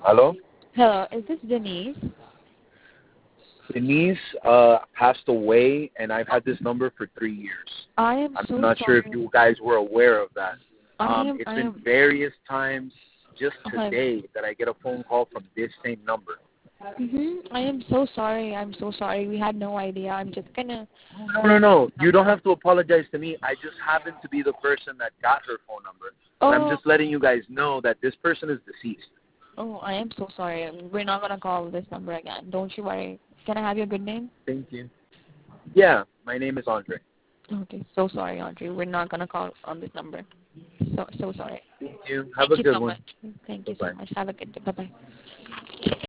Hello? Hello, is this Denise? Denise passed away, and I've had this number for 3 years. I am I'm so not sure if sorry. you guys were aware of that. It's I been am. various times just Uh, today that I get a phone call from this same number. I am so sorry. I'm so sorry. We had no idea. I'm just gonna. No. You don't have to apologize to me. I just happen to be the person that got her phone number. And I'm Oh, just letting you guys know that this person is deceased. oh, I am so sorry. We're not gonna call this number again. Don't you worry. Can I have your good name? Thank you. Yeah, my name is Andre. Okay, so sorry, Audrey. We're not gonna call on this number. So sorry. Thank you. Have Thank a you good so one. much. Thank you so Bye-bye. much. Have a good day. Bye bye.